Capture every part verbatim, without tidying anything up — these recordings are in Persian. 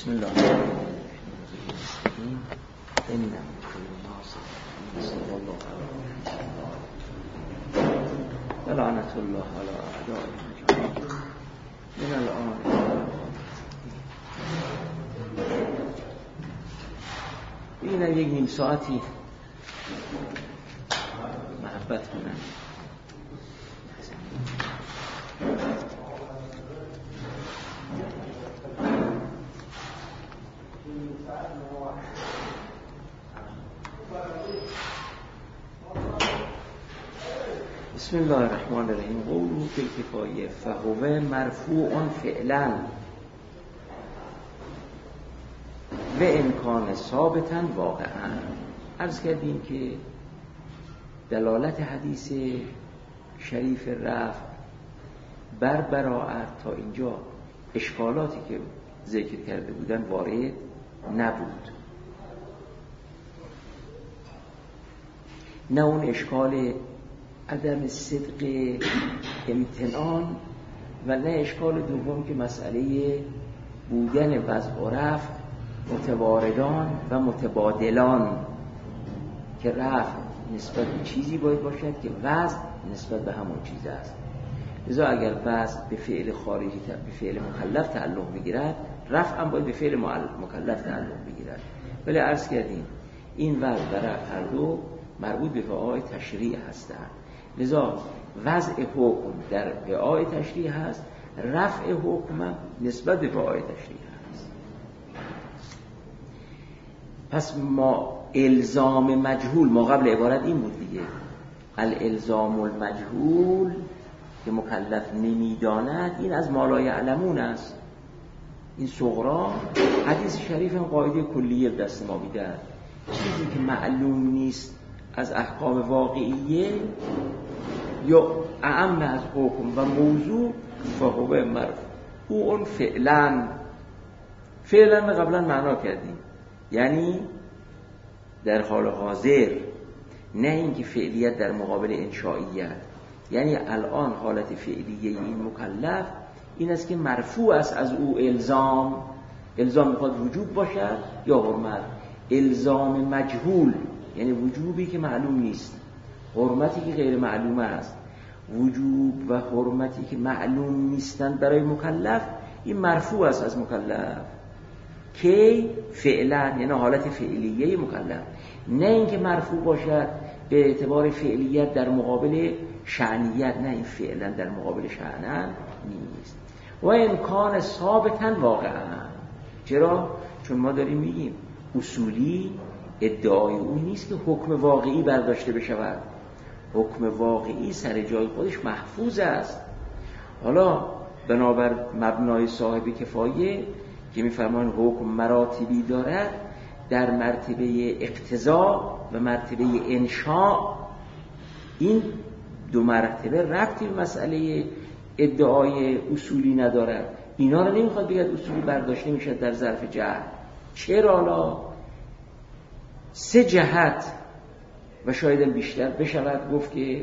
بسم الله الرحمن الرحیم. ان كل الناس صلی الله علیه و لعنت الله علی اعدائهم من الان. این یک نیم ساعتی محبت کنن. بسم الله الرحمن الرحیم. قوله فی الکفایه فهو مرفوع فعلا و امکان ثابتا واقعا. عرض کردیم که دلالت حدیث شریف رفع بر براءت تا اینجا اشکالاتی که ذکر کرده بودن وارد نبود، نه اون اشکال عدم صدق امتنان و نه اشکال دوم که مسئله بودن وضع و رفع متواردان و متبادلان، که رفع نسبت به چیزی باید باشد که وضع نسبت به همون چیز است. لذا اگر وضع به فعل خارجی به فعل مکلف تعلق بگیرد، رفع هم باید به فعل مکلف تعلق بگیرد. ولی عرض کردیم این وضع و رفع هر دو مربوط به وعای تشریع هستند. لذا وضع حکم در وعای تشریع هست، رفع حکم نسبت به وعای تشریع هست. پس ما الزام مجهول، ما قبل عبارت این بود دیگه، الالزام المجهول که مکلف نمیداند، این از ما لا یعلمون است. این صغرا حدیث شریف هم قاعده کلیه دست ما میده، چیزی که معلوم نیست از احکام واقعیه یا اعم از حکم و موضوع، فهو مرفوع فعلا. فعلا قبلا معنا کردیم، یعنی در حال حاضر، نه اینکه فعلیت در مقابل انشائیت. یعنی الان حالت فعلیه این مکلف این است که مرفوع است از او الزام. الزام میخواد وجوب باشد یا حرمت. الزام مجهول یعنی وجوبی که معلوم نیست، حرمتی که غیر معلومه است. وجوب و حرمتی که معلوم نیستند برای مکلف، این مرفوع است از مکلف. که فعلا یعنی حالت فعلیه مکلف، نه اینکه مرفوع باشد به اعتبار فعلیت در مقابل شأنیت، نه این فعلا در مقابل شأنن نیست. و امکان ثابتا واقعا. چرا؟ چون ما داریم میگیم اصولی ادعای اون نیست که حکم واقعی برداشته بشود. حکم واقعی سر جای خودش محفوظ است. حالا بنابر مبنای صاحب کفایه که میفرمان حکم مراتبی دارد، در مرتبه اقتضا و مرتبه انشاء، این دو مرتبه ربطی به مسئله ادعای اصولی ندارد. اینا رو نمیخواد بگید اصولی برداشته میشه در ظرف جهل. چرا؟ حالا سه جهت و شاید بیشتر بشود گفت که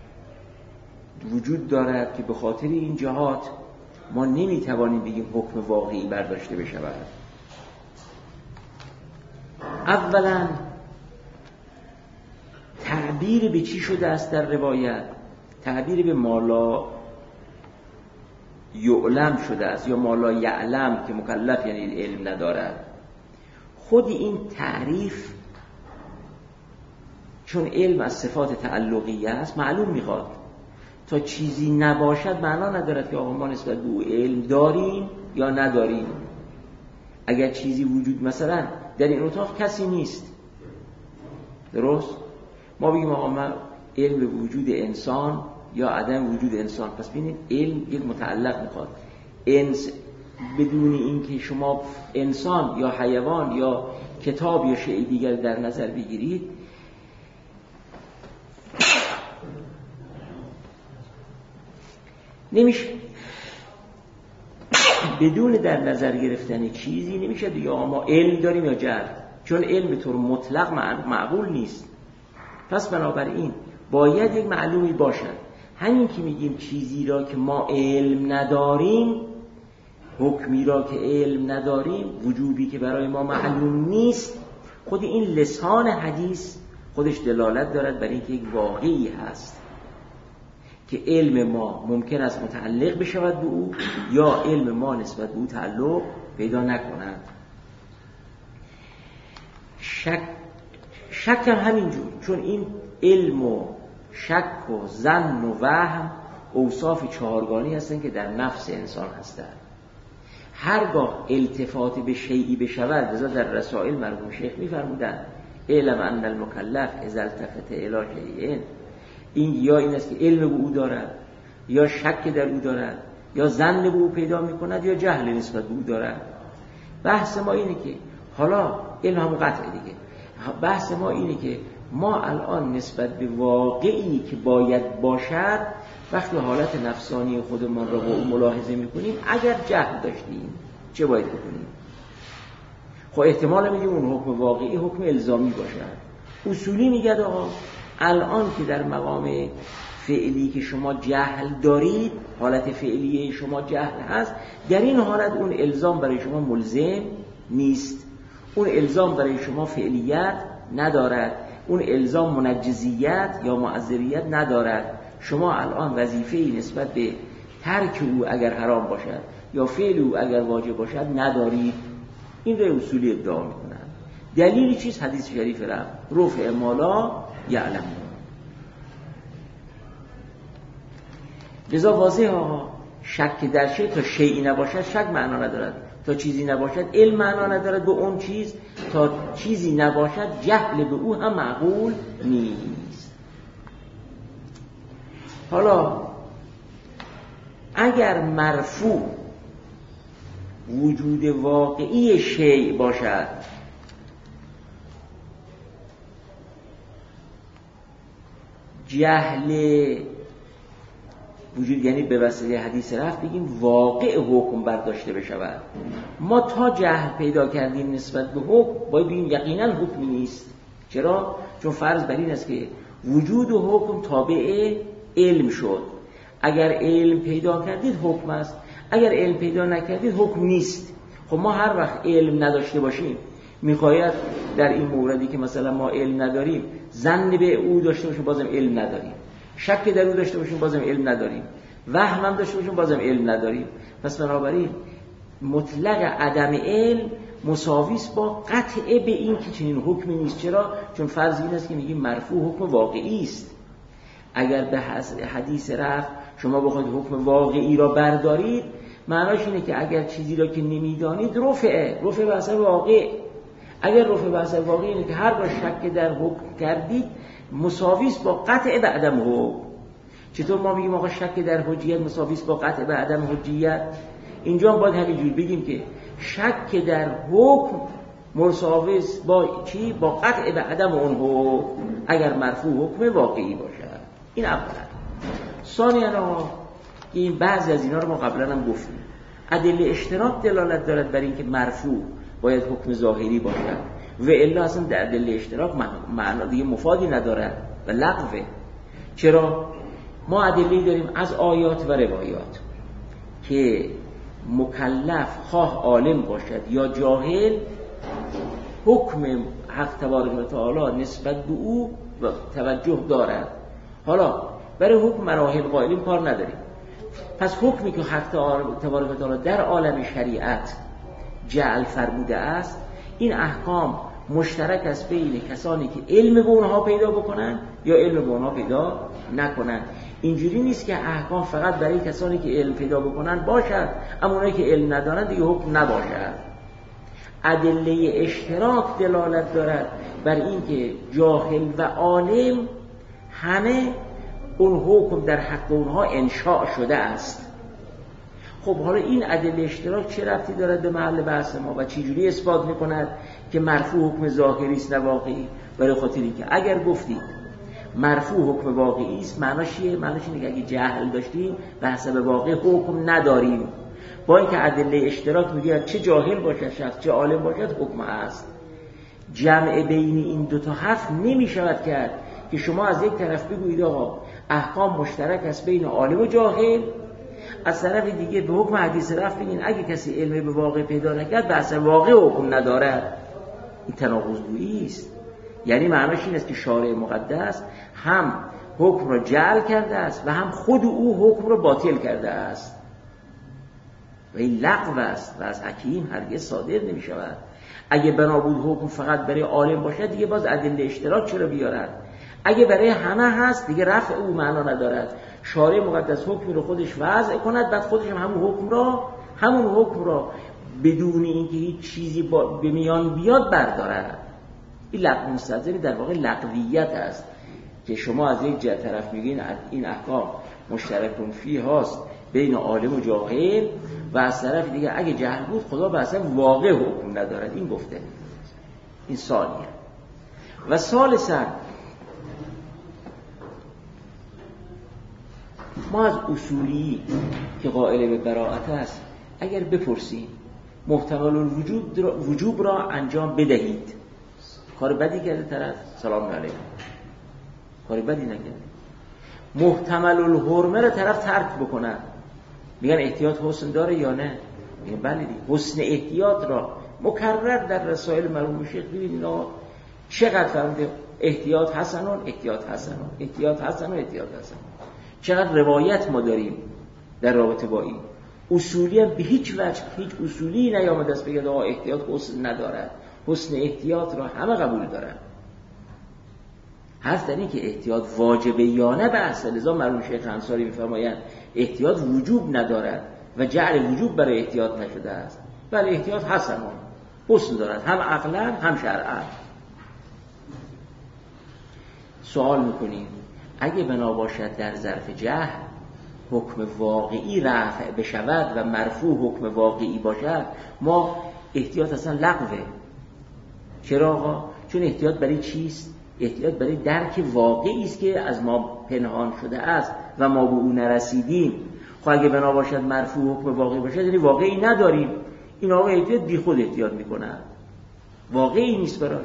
وجود دارد که به خاطر این جهات ما نمیتوانیم بگیم حکم واقعی برداشته بشود. اولا تعبیر به چی شده است در روایت؟ تعبیر به مالا یعلم شده است یا مالا یعلم که مکلف یعنی علم ندارد. خود این تعریف چون علم از صفات تعلقیه است معلوم میخواد. تا چیزی نباشد معنا ندارد که آقا ما نسبت به او علم داریم یا نداریم. اگر چیزی وجود مثلا در این اتاق کسی نیست، درست؟ ما بگیم آقا من علم به وجود انسان یا عدم وجود انسان. پس ببینید علم یک متعلق میخواد. انس بدون اینکه شما انسان یا حیوان یا کتاب یا شیء دیگر در نظر بگیرید، نمیشه. بدون در نظر گرفتن چیزی نمیشه دیگه ما علم داریم یا جهل، چون علم به طور مطلق معقول نیست. پس بنابراین باید یک معلومی باشد. همین که میگیم چیزی را که ما علم نداریم، حکمی را که علم نداریم، وجوبی که برای ما معلوم نیست، خود این لسان حدیث خودش دلالت دارد بر اینکه یک واقعی هست که علم ما ممکن است متعلق بشود به او یا علم ما نسبت به او تعلق پیدا نکند. شک شک هم همینجور، چون این علم و شک و ظن و وهم اوصاف چهارگانی هستند که در نفس انسان هستند. هرگاه التفات به شیئی بشود، لذا در رسائل مرحوم شیخ می‌فرمودند علم ان المکلف اذا التفت الی شیء، این یا این است که علم به او دارد یا شک در او دارد یا ظن به او پیدا می‌کند یا جهل نسبت به او دارد. بحث ما اینه که حالا علم هم قطعه دیگه، بحث ما اینه که ما الان نسبت به واقعی که باید باشد وقتی حالت نفسانی خودمان را با او ملاحظه میکنیم، اگر جهل داشتیم چه باید بکنیم؟ خب احتمال میدیم اون حکم واقعی حکم الزامی باشد. اصولی میگه آقا الان که در مقام فعلی که شما جهل دارید، حالت فعلی شما جهل هست، در این حالت اون الزام برای شما ملزم نیست، اون الزام برای شما فعلیت ندارد، اون الزام منجزیت یا معذریت ندارد. شما الان وظیفه‌ای نسبت به ترک او اگر حرام باشد یا فعل او اگر واجب باشد ندارید. این رو اصولی ادعا میکنن. دلیلی چیست؟ حدیث شریف را رفع ما لا یعلمون. لذا واضحه آقا شک در شی تا شیئی نباشد شک معنا ندارد، تا چیزی نباشد علم معنا ندارد به اون چیز، تا چیزی نباشد جهل به او هم معقول نیست. حالا اگر مرفوع وجود واقعی شیء باشد، جهل وجود یعنی به وسیله حدیث رفت بگیم واقع حکم برداشته بشود. ما تا جهل پیدا کردیم نسبت به حکم باید بگیم یقینا حکمی نیست. چرا؟ چون فرض بر این است که وجود و حکم تابع علم شد. اگر علم پیدا کردید حکم است، اگر علم پیدا نکردید حکم نیست. خب ما هر وقت علم نداشته باشیم، میخواید در این موردی که مثلا ما علم نداریم ظن به او داشته باشیم بازم علم نداریم، شک در او داشته باشیم بازم علم نداریم، وهم هم داشته باشیم بازم علم نداریم. پس بنابراین مطلق عدم علم مساویست با قطعه به این که چنین حکمی نیست. چرا؟ چون فرض این است که میگیم مرفوع حکم واقعی است. اگر به حدیث رفت شما بخواید حکم واقعی را بردارید، معناش اینه که اگر چیزی را که نمیدانید رفعه رفع به اثر واقع. اگر رفع به اثر واقع اینه که هر بار شک در حکم کردید مساویست با قطع به عدم حکم. چطور ما میگیم آقا شک در حجیت مساویست با قطع به عدم حجیت؟ اینجا هم باید همینجور بگیم که شک در حکم مساویست با چی؟ با قطع به عدم اون حکم اگر مرفوع حکم واقعی باشد. این اولا. ثانیاً این بعضی از اینا رو ما قبلا هم گفتیم. ادله اشتراک دلالت دارد بر اینکه مرفوع باید حکم ظاهری باشد و الا اصلا در ادله اشتراک معنا دیگه مفادی ندارد و لغوه. چرا؟ ما ادله داریم از آیات و روایات که مکلف خواه عالم باشد یا جاهل حکم حق تبارک و تعالی نسبت به او توجه دارد. حالا برای حکم مراحل قائلین کار نداریم. پس حکمی که حق تبارک و تعالی در عالم شریعت جعل فرموده است، این احکام مشترک است بین کسانی که علم به اونها پیدا بکنن یا علم به اونها پیدا نکنن. اینجوری نیست که احکام فقط برای کسانی که علم پیدا بکنن باشد، اما اونایی که علم ندارن دیگه حکم نباشد. ادله اشتراک دلالت دارد بر این که جاهل و عالم همه اون حکم در حق اونها انشاء شده است. خب حالا این ادله اشتراک چه ربطی دارد به محل بحث ما و چه جوری اثبات میکند که مرفوع حکم ظاهری است نه واقعی؟ برای خاطر اینکه اگر گفتید مرفوع حکم واقعی است، معناش چیه؟ معناش اینه که اگه جهل داشتیم به حسب واقع حکم نداریم. با اینکه ادله اشتراک میگه چه جاهل باشد شخص چه عالم باشد حکم است. جمع بین این دو تا حرف نمیشود کرد که شما از یک طرف بگویید آقا احکام مشترک است بین عالم و جاهل، از طرف دیگه به حکم حدیث رفع بگین اگه کسی علم به واقع پیدا نکرد به اصل واقع حکم ندارد. این تناقض‌گویی است. یعنی معناش این است که شارع مقدس هم حکم را جعل کرده است و هم خود او حکم را باطل کرده است و این لغو است و از حکیم هرگز صادر نمی شود. اگه بنابود حکم فقط برای عالم باشد دیگه باز ادله اشتراک چرا بیارد؟ اگه برای همه هست دیگه رفع او معنا ندارد. شارع مقدس حکمی رو خودش وضع کند بعد خودش هم همون حکم را همون حکم را بدون اینکه هیچ چیزی به میان بیاد بردارد. این لغو مستلزم در واقع لغویت است که شما از یک طرف میگین این احکام مشترکون فیه هاست بین عالم و جاهل و از طرف دیگه اگه جهل بود خدا به اصلا واقع حکم ندارد. این گفته این ثانیه. و ثالثاً ما از اصولی که قائل به براءت است اگر بپرسیم محتمل الوجوب وجوب را انجام بدهید، کار بدی کرده طرف؟ سلام علیکم، کار بدی نکرده. محتمل الحرمه را طرف ترک بکنه، میگن احتیاط حسن داره یا نه؟ میگن بله دیگه. حسن احتیاط را مکرر در رسائل مرحوم شیخ ببینید اینا چقدر فرموده احتیاط حسنون احتیاط حسنون احتیاط حسنون احتیاط حسنون. چقدر روایت ما داریم در رابطه با این. اصولی هم به هیچ وجه هیچ اصولی نیامده است بگه آقا احتیاط حسن ندارد. حسن احتیاط را همه قبول دارن. حرف در این که احتیاط واجبه یا نه بحث. لذا مرحوم شیخ انصاری می‌فرمایند احتیاط وجوب ندارد و جعل وجوب برای احتیاط نشده است، بله احتیاط حسنون حسن دارد، هم عقلا هم شرعا. سوال میکنیم اگه بنا باشد در ظرف جهل حکم واقعی رفع بشود و مرفوع حکم واقعی باشد ما احتیاط اصلا لغوه. چرا آقا؟ چون احتیاط برای چیست؟ احتیاط برای درک واقعی است که از ما پنهان شده است و ما به اون نرسیدیم. خب اگه بنا باشد مرفوع حکم واقعی باشد یعنی واقعی نداریم. این آقا احتیاط بی خود احتیاط میکنن، واقعی نیست براش.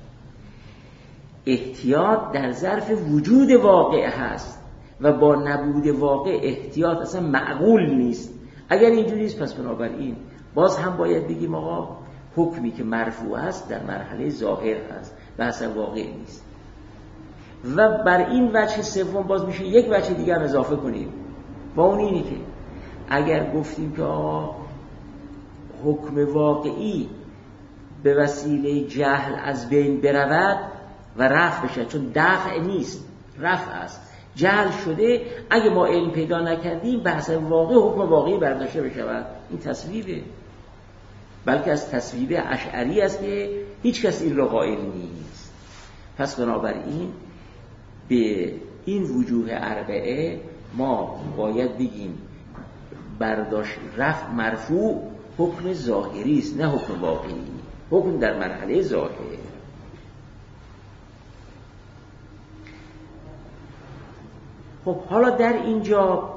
احتیاط در ظرف وجود واقع هست و با نبود واقع احتیاط اصلا معقول نیست. اگر اینجوری است پس بنابراین باز هم باید بگیم آقا حکمی که مرفوع است در مرحله ظاهر هست و اصلا واقع نیست. و بر این وجه سوم باز میشه یک وجه دیگر اضافه کنیم با اون اینی که اگر گفتیم که آقا حکم واقعی به وسیله جهل از بین برود و رفع بشه، چون دفع نیست رفع است، جهل شده، اگه ما علم پیدا نکردیم بحث واقع حکم واقعی برداشته بشود، این تصویبه. بلکه از تصویب اشعری است که هیچ کس این را قائل نیست. پس بنابراین به این وجوه اربعه ما باید بگیم برداشت رفع مرفوع حکم ظاهری است نه حکم واقعی، حکم در مرحله ظاهر. خب حالا در اینجا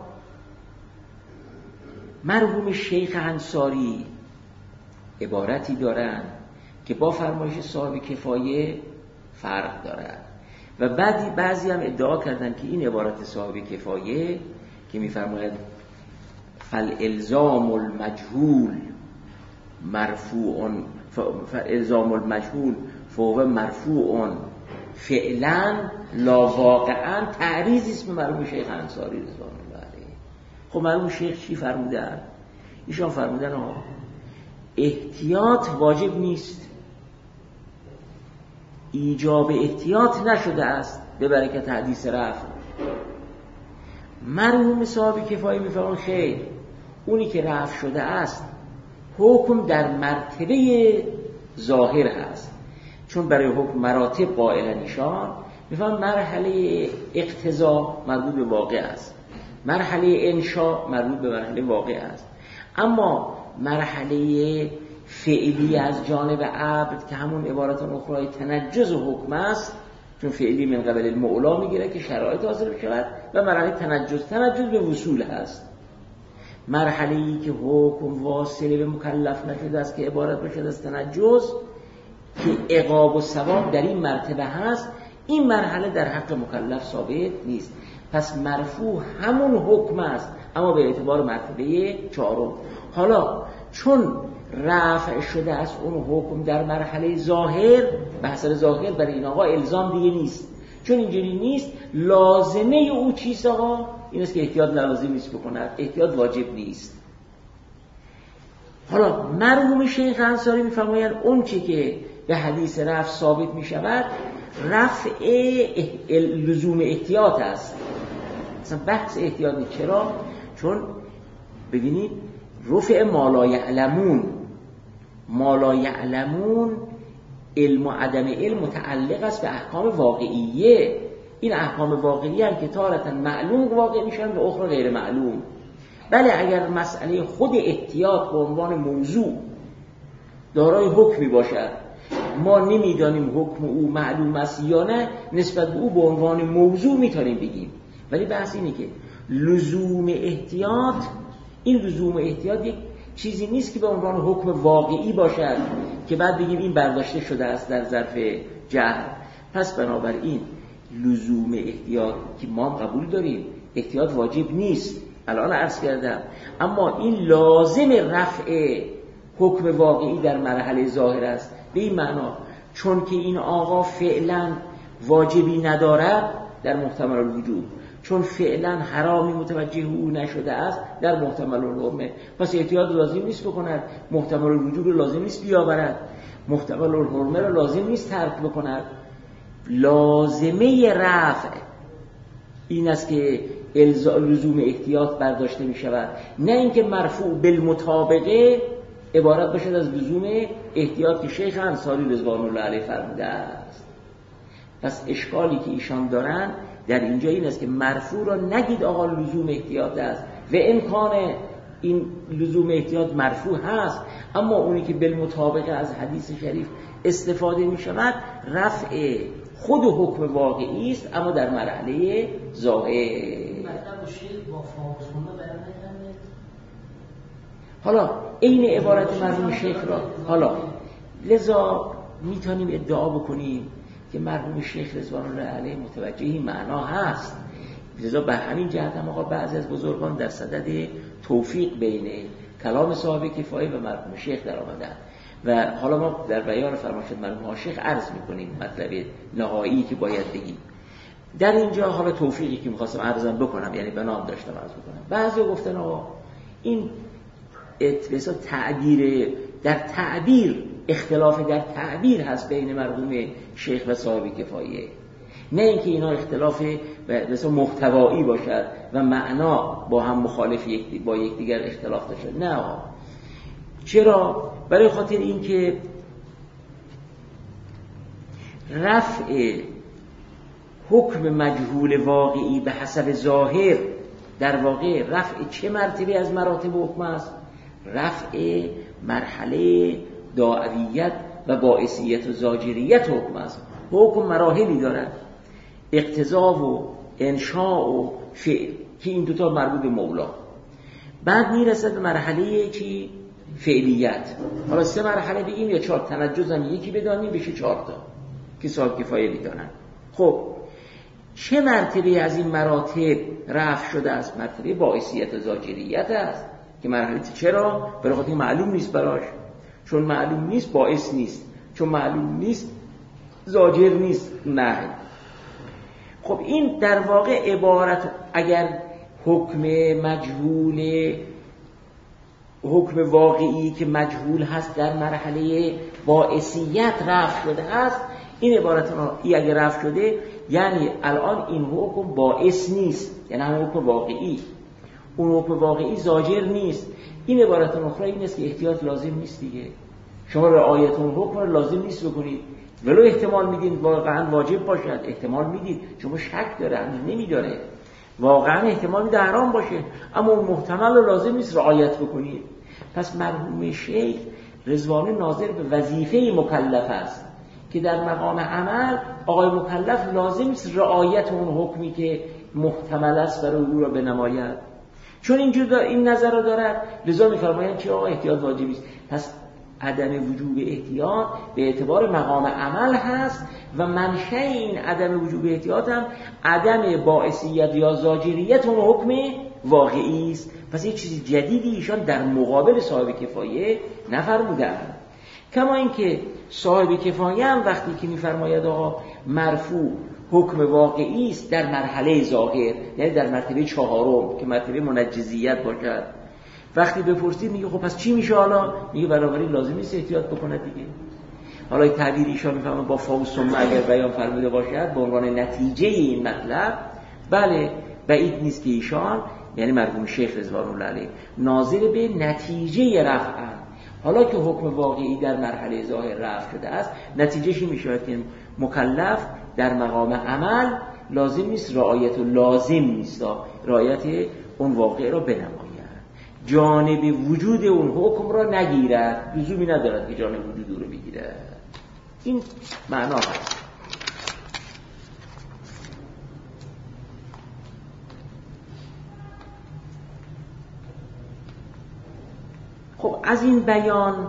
مرحوم شیخ انصاری عبارتی دارن که با فرمایش صاحب کفایه فرق دارد و بعدی بعضی هم ادعا کردن که این عبارت صاحب کفایه که میفرماید فالالزام المجهول مرفوع فالالزام المجهول فهو مرفوع فعلا لا واقعا، تعریضی است به مرحوم شیخ انصاری رضوان الله علیه. خب مرحوم شیخ چی فرمودن؟ ایشان فرمودن ها احتیاط واجب نیست، ایجاب احتیاط نشده است به برکت حدیث رفع. مرحوم صاحب کفایه میفرمایند خیر، اونی که رفع شده است حکم در مرتبه ظاهر هست، چون برای حکم مراتب قائلن ایشان میفرمایند مرحله اقتضا مربوط به واقع است، مرحله انشاء مربوط به مرحله واقع است، اما مرحله فعلی از جانب عبد که همون عبارت اخرى تنجز حکم است، چون فعلی من قبل المعلا میگیره که شرایط حاصل بشود، و مرحله تنجز تنجز به وصول هست. مرحله‌ای که حکم واصل به مکلف نشده است که عبارت باشد از تنجز که عقاب و ثواب در این مرتبه هست، این مرحله در حق مکلف ثابت نیست. پس مرفوع همون حکم است، اما به اعتبار مرتبه چهارم. حالا چون رفع شده از اون حکم در مرحله ظاهر، به حسب ظاهر برای این آقا الزام دیگه نیست. چون اینجوری نیست، لازمه او چیست آقا؟ این است که احتیاط لازم نیست بکند، احتیاط واجب نیست. حالا مرحوم شیخ انصاری میفرمایند اون چه که به حدیث رفع ثابت می شود رفع لزوم احتیاط است. مثلا بحث احتیاط نیست. چرا؟ چون ببینید رفع ما لا یعلمون، ما لا یعلمون علم و عدم علم متعلق است به احکام واقعیه. این احکام واقعی هم که تارة معلوم واقع میشن و اخرى غیر معلوم. بله اگر مسئله خود احتیاط به عنوان موضوع دارای حکمی باشد، ما نمیدانیم حکم او معلوم است یا نه، نسبت به او به عنوان موضوع میتونیم بگیم. ولی بحث اینه که لزوم احتیاط، این لزوم احتیاط یک چیزی نیست که به عنوان حکم واقعی باشد که بعد بگیم این برداشته شده است در ظرف جهل. پس بنابراین لزوم احتیاط که ما هم قبول داریم، احتیاط واجب نیست، الان عرض کردم، اما این لازم رفع حکم واقعی در مرحله ظاهر است. به این معنا چون که این آقا فعلا واجبی ندارد در محتمل الوجوب، چون فعلا حرامی متوجه او نشده است در محتمل الحرمه، پس احتیاط لازم نیست بکند، محتمل الوجوب رو لازم نیست بیاورد، محتمل الحرمه رو لازم نیست ترک بکند. لازمه رفع این است که لزوم احتیاط برداشته می شود، نه اینکه مرفوع بالمطابقه عبارت باشد از لزوم احتیاط که شیخ انصاری رضوان الله علیه فرموده است. پس اشکالی که ایشان دارن در اینجا این است که مرفوع را نگید آقا لزوم احتیاط است و امکان این لزوم احتیاط مرفوع هست، اما اونی که بالمطابقه از حدیث شریف استفاده می شود رفع خود حکم واقعی است، اما در مرحله ظاهر. حالا این عبارت مرحوم شیخ را حالا لذا میتونیم ادعا بکنیم که مرحوم شیخ رضوان الله علیه متوجه این معنا هست. لذا به همین جهت هم آقا بعضی از بزرگان در صدد توفیق بین کلام صاحب کفایه و مرحوم شیخ در آمدن و حالا ما در بیان فرمایش مرحوم شیخ عرض میکنیم مطلب نهایی که باید بگیم. در اینجا حالا توفیقی که میخواستم عرضم بکنم، یعنی بنام داشتم عرض بکنم، بعضی گفتن آقا این اتفاقا تعبیر در تعبیر اختلاف در تعبیر هست بین مرحوم شیخ و صاحب کفایه، نه اینکه اینا اختلاف مثلا محتوایی باشد و معنا با هم مخالف یک با یکدیگر اختلاف داشته. نه آقا. چرا؟ برای خاطر اینکه رفع حکم مجهول واقعی به حسب ظاهر در واقع رفع چه مرتبه از مراتب حکم است؟ رفع مرحله داعیت و باعثیت و زاجریت حکم است. حکم مراحلی دارد، اقتضا و انشاء و فعل، که این دوتا مربوط به مولا. بعد میرسد به مرحله چی؟ فعلیت. حالا سه مرحله بگیم یا چهار، تنجز هم یکی بدانیم بشه چهار تا که صاحب کفایه میدانن. خب چه مرتبه از این مراتب رفع شده است؟ مرتبه باعثیت و زاجریت است که مرحله چرا؟ برای خاطر معلوم نیست براش، چون معلوم نیست باعث نیست، چون معلوم نیست زاجر نیست. نه. خب این در واقع عبارت اگر حکم مجهول، حکم واقعی که مجهول هست در مرحله باعثیت رفع شده است، این عبارت ای اگر رفع شده یعنی الان این حکم باعث نیست، یعنی همون حکم واقعی، اون حکم واقعی زاجر نیست. این عبارت اخرى این است که احتیاط لازم نیست دیگه، شما رعایت اون حکم رو لازم نیست بکنید، ولو احتمال میدین واقعا واجب باشد، احتمال میدید، شما شک داره هنوز نمیداره، واقعا احتمال میده حرام باشه، اما اون محتمل رو لازم نیست رعایت بکنید. پس مرحوم شیخ رضوان ناظر به وظیفه مکلف است که در مقام عمل آقای مکلف لازم نیست رعایت اون حکمی که محتمل است برای او را بنماید، چون اینجور این نظر را دارد، لذا میفرمایند که آقا احتیاط واجبی است. پس عدم وجوب احتیاط به اعتبار مقام عمل هست و منشأ این عدم وجوب احتیاط هم عدم باعثیت یا زاجریت اون حکم واقعی است. پس یه چیز جدیدی ایشان در مقابل صاحب کفایه نفرمودند. کما اینکه صاحب کفایه هم وقتی که میفرماید آقا مرفوع حکم واقعی است در مرحله ظاهر، یعنی در مرتبه چهارم که مرتبه منجزیت باشد، وقتی بپرسید میگه خب پس چی میشه حالا؟ میگه بنابراین لازم نیست احتیاط بکنه دیگه. حالا تعبیر ایشان میفهمه با فاوسم اگر بیان فرموده باشد به عنوان نتیجه این مطلب، بله بعید نیست که ایشان یعنی مرحوم شیخ رضوان الله علیه ناظر به نتیجه رفع، حالا که حکم واقعی در مرحله ظاهر رفع شده است، نتیجهش این میشه که مکلف در مقام عمل لازم نیست رعایت و لازم نیست رعایت اون واقع را بنماید، جانب وجود اون حکم را نگیرد، لزومی ندارد که جانب وجود او را بگیرد. این معنا هست. خب از این بیان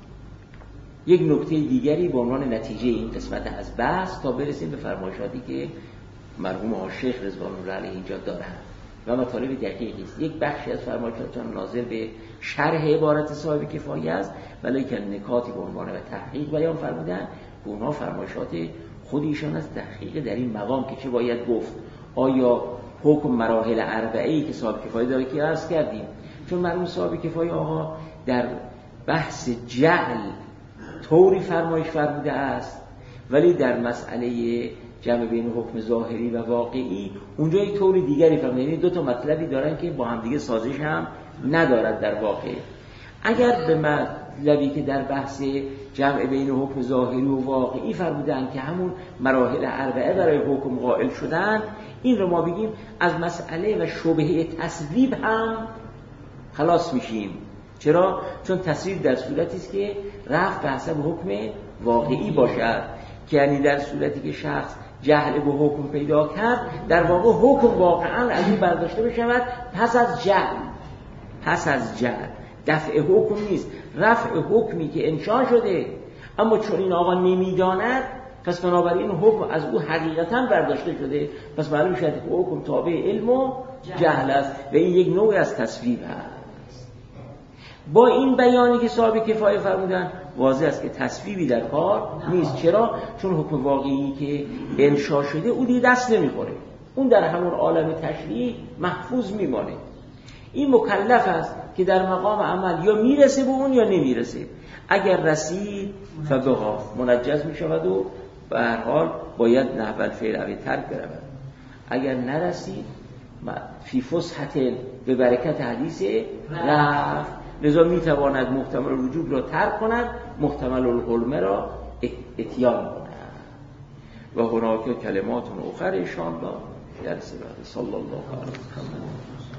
یک نکته دیگری به عنوان نتیجه این قسمت از بحث تا برسیم به فرمایشاتی که مرحوم آقا شیخ رضوان الله علیه اینجا دارند و مطالب دقیقی است. یک بخشی از فرمایشاتشان ناظر به شرح عبارت صاحب کفایه است، ولی که نکاتی به عنوان تحقیق بیان فرمودند که اونها فرمایشات خود ایشان از تحقیق در این مقام که چه باید گفت. آیا حکم مراحل اربعه‌ای که صاحب کفایه داره که عرض کردیم، چون مرحوم صاحب کفایه آقا در بحث جعل طوری فرمایش فرموده است، ولی در مسئله جمع بین حکم ظاهری و واقعی اونجا یک طور دیگری فرموده، یعنی دو تا مطلبی دارن که با هم دیگه سازش هم ندارد در واقع. اگر به مطلبی که در بحث جمع بین حکم ظاهری و واقعی فرمودن که همون مراحل اربعه برای حکم قائل شدن، این رو ما بگیم از مسئله و شبهه تصویب هم خلاص میشیم. چرا؟ چون تصویب در صورتی است که رفع به حسب حکم واقعی باشد، که یعنی در صورتی که شخص جهل به حکم پیدا کرد، در واقع حکم واقعا از این برداشته بشود پس از جهل. پس از جهل دفع حکم نیست، رفع حکمی که انشاء شده، اما چون این آقا نمیداند پس بنابراین حکم از او حقیقتا برداشته شده، پس معلوم میشه که حکم تابع علم و جهل است و این یک نوع از تصویب است. با این بیانی که صاحب کفایه فرمودن واضح است که تصویبی در کار نیست. چرا؟ چون حکم واقعی که انشاء شده او دیگه دست نمیخوره، اون در همون عالم تشریع محفوظ میمانه. این مکلف است که در مقام عمل یا میرسه به اون یا نمیرسه. اگر رسید فبها منجز میشود و به هر حال باید نحو الفعل او ترک برود. اگر نرسید فی فسحت به برکت حدیث رفع، لذا میتواند محتمل الوجوب را ترک کند، محتمل الحرمه را اتیان کند. و هناک کلمات اخر ان شاء الله درس بعد. صلی الله علیه و سلم.